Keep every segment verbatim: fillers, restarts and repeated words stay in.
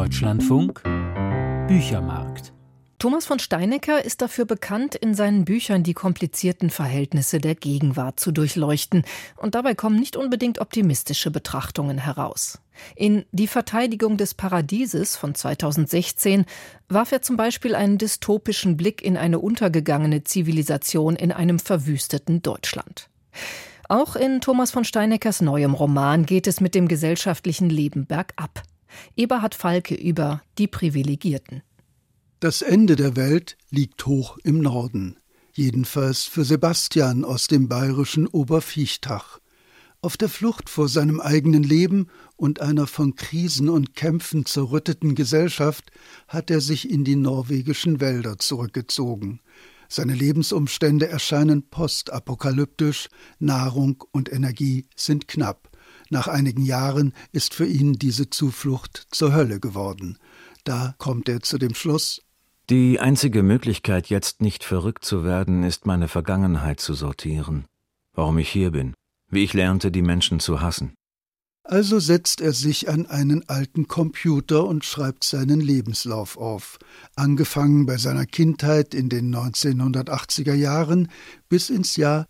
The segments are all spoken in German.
Deutschlandfunk Büchermarkt. Thomas von Steinecker ist dafür bekannt, in seinen Büchern die komplizierten Verhältnisse der Gegenwart zu durchleuchten. Und dabei kommen nicht unbedingt optimistische Betrachtungen heraus. In Die Verteidigung des Paradieses von zweitausendsechzehn warf er zum Beispiel einen dystopischen Blick in eine untergegangene Zivilisation in einem verwüsteten Deutschland. Auch in Thomas von Steineckers neuem Roman geht es mit dem gesellschaftlichen Leben bergab. Eberhard Falke über Die Privilegierten. Das Ende der Welt liegt hoch im Norden, jedenfalls für Sebastian aus dem bayerischen Oberviechtach. Auf der Flucht vor seinem eigenen Leben und einer von Krisen und Kämpfen zerrütteten Gesellschaft hat er sich in die norwegischen Wälder zurückgezogen. Seine Lebensumstände erscheinen postapokalyptisch, Nahrung und Energie sind knapp. Nach einigen Jahren ist für ihn diese Zuflucht zur Hölle geworden. Da kommt er zu dem Schluss: Die einzige Möglichkeit, jetzt nicht verrückt zu werden, ist, meine Vergangenheit zu sortieren. Warum ich hier bin, wie ich lernte, die Menschen zu hassen. Also setzt er sich an einen alten Computer und schreibt seinen Lebenslauf auf. Angefangen bei seiner Kindheit in den neunzehnhundertachtziger Jahren bis ins Jahr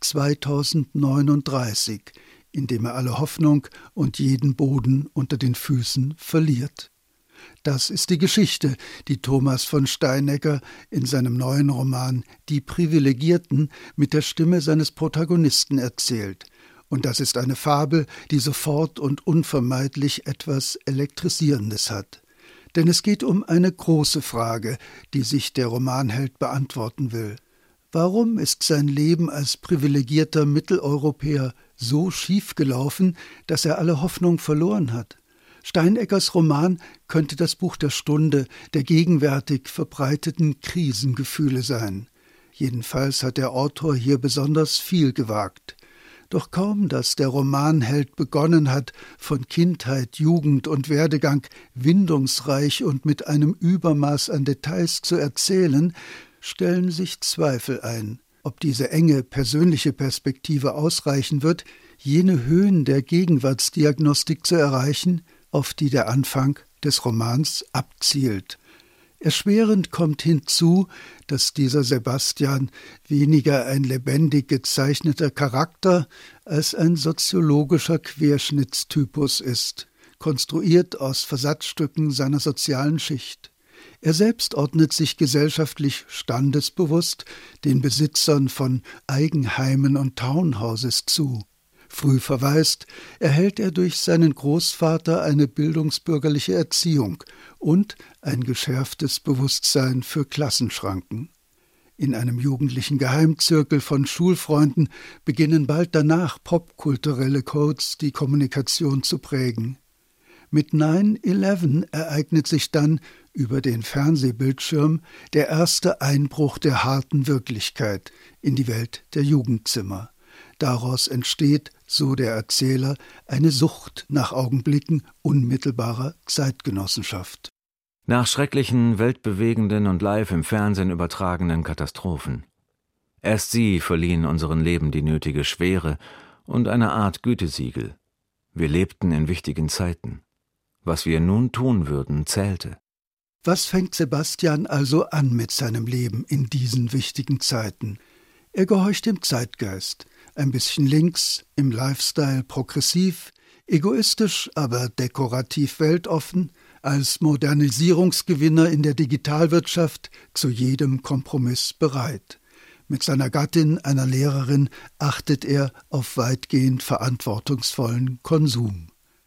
zweitausendneununddreißig, in dem er alle Hoffnung und jeden Boden unter den Füßen verliert. Das ist die Geschichte, die Thomas von Steinecker in seinem neuen Roman Die Privilegierten mit der Stimme seines Protagonisten erzählt. Und das ist eine Fabel, die sofort und unvermeidlich etwas Elektrisierendes hat. Denn es geht um eine große Frage, die sich der Romanheld beantworten will. Warum ist sein Leben als privilegierter Mitteleuropäer so schief gelaufen, dass er alle Hoffnung verloren hat? Steineckers Roman könnte das Buch der Stunde der gegenwärtig verbreiteten Krisengefühle sein. Jedenfalls hat der Autor hier besonders viel gewagt. Doch kaum, dass der Romanheld begonnen hat, von Kindheit, Jugend und Werdegang windungsreich und mit einem Übermaß an Details zu erzählen, stellen sich Zweifel ein, ob diese enge persönliche Perspektive ausreichen wird, jene Höhen der Gegenwartsdiagnostik zu erreichen, auf die der Anfang des Romans abzielt. Erschwerend kommt hinzu, dass dieser Sebastian weniger ein lebendig gezeichneter Charakter als ein soziologischer Querschnittstypus ist, konstruiert aus Versatzstücken seiner sozialen Schicht. Er selbst ordnet sich gesellschaftlich standesbewusst den Besitzern von Eigenheimen und Townhouses zu. Früh verwaist, erhält er durch seinen Großvater eine bildungsbürgerliche Erziehung und ein geschärftes Bewusstsein für Klassenschranken. In einem jugendlichen Geheimzirkel von Schulfreunden beginnen bald danach popkulturelle Codes die Kommunikation zu prägen. Mit nine eleven ereignet sich dann über den Fernsehbildschirm der erste Einbruch der harten Wirklichkeit in die Welt der Jugendzimmer. Daraus entsteht, so der Erzähler, eine Sucht nach Augenblicken unmittelbarer Zeitgenossenschaft. Nach schrecklichen, weltbewegenden und live im Fernsehen übertragenen Katastrophen. Erst sie verliehen unserem Leben die nötige Schwere und eine Art Gütesiegel. Wir lebten in wichtigen Zeiten. Was wir nun tun würden, zählte. Was fängt Sebastian also an mit seinem Leben in diesen wichtigen Zeiten? Er gehorcht dem Zeitgeist. Ein bisschen links, im Lifestyle progressiv, egoistisch, aber dekorativ weltoffen, als Modernisierungsgewinner in der Digitalwirtschaft zu jedem Kompromiss bereit. Mit seiner Gattin, einer Lehrerin, achtet er auf weitgehend verantwortungsvollen Konsum.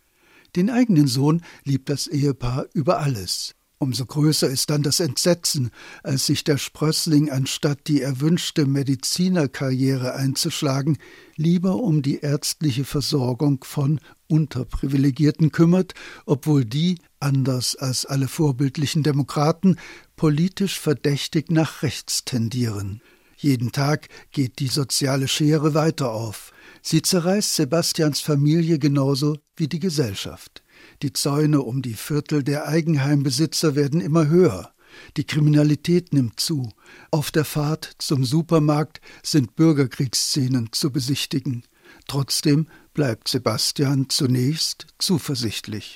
Den eigenen Sohn liebt das Ehepaar über alles. Umso größer ist dann das Entsetzen, als sich der Sprössling, anstatt die erwünschte Medizinerkarriere einzuschlagen, lieber um die ärztliche Versorgung von Unterprivilegierten kümmert, obwohl die, anders als alle vorbildlichen Demokraten, politisch verdächtig nach rechts tendieren. Jeden Tag geht die soziale Schere weiter auf. Sie zerreißt Sebastians Familie genauso wie die Gesellschaft. Die Zäune um die Viertel der Eigenheimbesitzer werden immer höher. Die Kriminalität nimmt zu. Auf der Fahrt zum Supermarkt sind Bürgerkriegsszenen zu besichtigen. Trotzdem bleibt Sebastian zunächst zuversichtlich.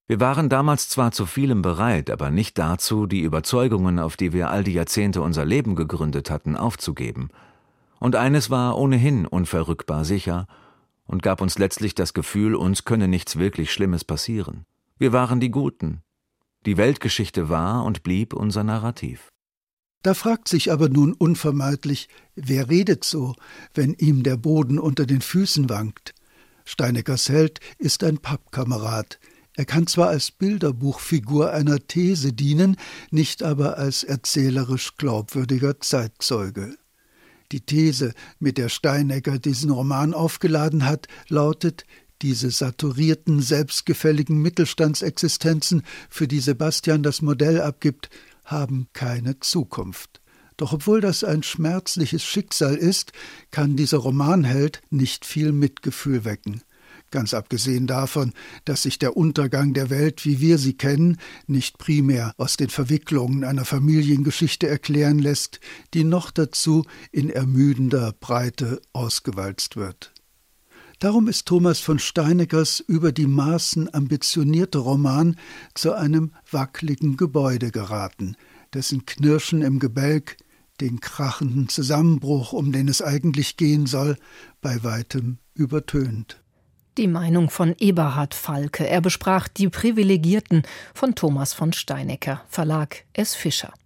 Wir waren damals zwar zu vielem bereit, aber nicht dazu, die Überzeugungen, auf die wir all die Jahrzehnte unser Leben gegründet hatten, aufzugeben. Und eines war ohnehin unverrückbar sicher und gab uns letztlich das Gefühl, uns könne nichts wirklich Schlimmes passieren. Wir waren die Guten. Die Weltgeschichte war und blieb unser Narrativ. Da fragt sich aber nun unvermeidlich, wer redet so, wenn ihm der Boden unter den Füßen wankt? Steineckers Held ist ein Pappkamerad. Er kann zwar als Bilderbuchfigur einer These dienen, nicht aber als erzählerisch glaubwürdiger Zeitzeuge. Die These, mit der Steinecker diesen Roman aufgeladen hat, lautet: Diese saturierten, selbstgefälligen Mittelstandsexistenzen, für die Sebastian das Modell abgibt, haben keine Zukunft. Doch obwohl das ein schmerzliches Schicksal ist, kann dieser Romanheld nicht viel Mitgefühl wecken. Ganz abgesehen davon, dass sich der Untergang der Welt, wie wir sie kennen, nicht primär aus den Verwicklungen einer Familiengeschichte erklären lässt, die noch dazu in ermüdender Breite ausgewalzt wird. Darum ist Thomas von Steineckers über die Maßen ambitionierte Roman zu einem wackeligen Gebäude geraten, dessen Knirschen im Gebälk den krachenden Zusammenbruch, um den es eigentlich gehen soll, bei weitem übertönt. Die Meinung von Eberhard Falke. Er besprach Die Privilegierten von Thomas von Steinecker, Verlag S. Fischer.